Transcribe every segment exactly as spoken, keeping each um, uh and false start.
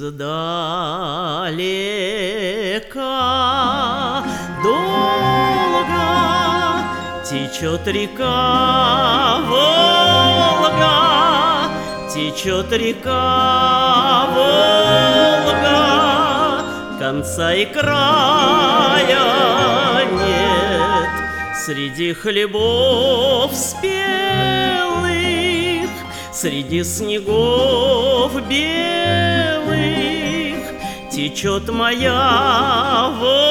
Издалека долго течет река Волга, течет река Волга, конца и края нет. Среди хлебов спелых, среди снегов белых течет моя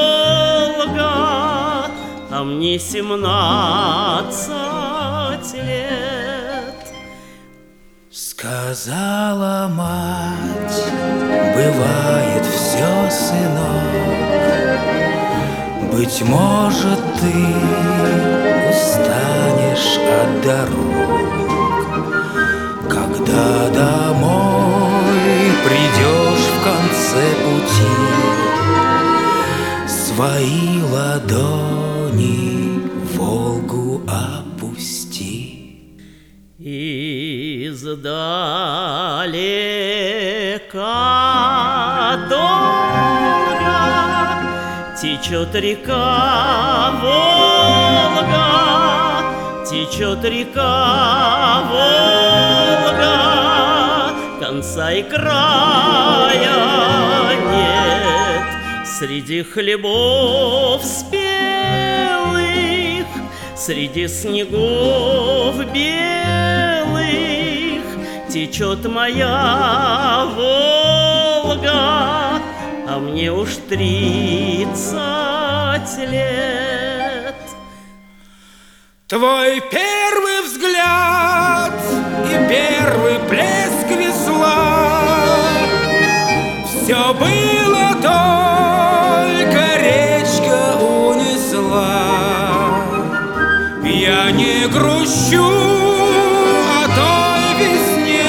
Волга, а мне семнадцать лет. Сказала мать: бывает все, сынок, быть может, ты устанешь от дорог, когда домой придешь в конце пути, свои ладони в Волгу опусти. Издалека долго течет река Волга, течет река Волга, конца и края нет. Среди хлебов спелых, среди снегов белых течет моя Волга, а мне уж тридцать лет. Твой первый взгляд и первый плеск весла — все было, только речка унесла. Я не грущу о той весне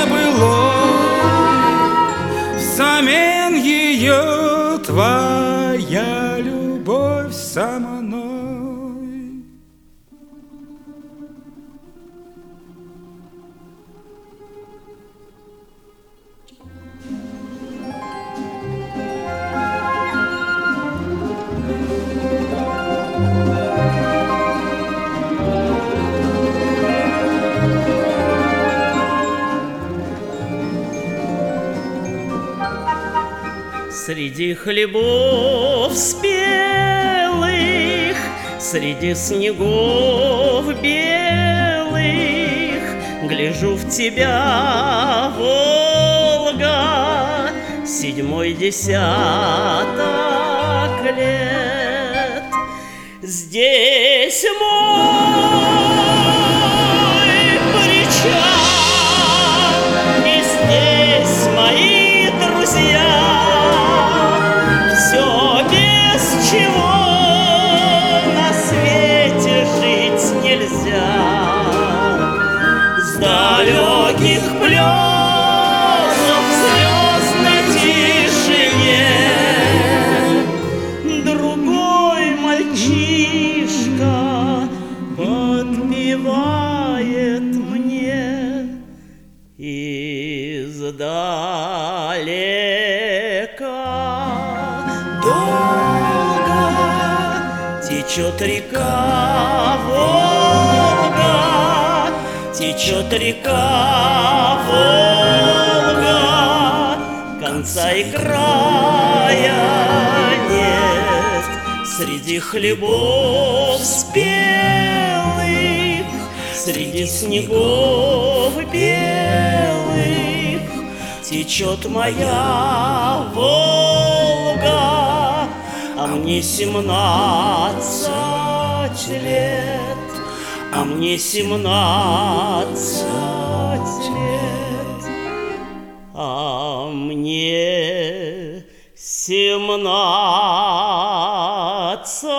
былой, взамен ее твоя любовь со мной. Среди хлебов спелых, среди снегов белых гляжу в тебя, Волга, седьмой десяток лет. Здесь мой причал, и здесь мои друзья. Чего на свете жить нельзя, с далеких плесов в звездной тишине другой мальчишка подпевает мне издалека. Течет река Волга, течет река Волга, конца и края нет. Среди хлебов спелых, среди снегов белых течет моя Волга, а мне семнадцать лет, а мне семнадцать лет, а мне семнадцать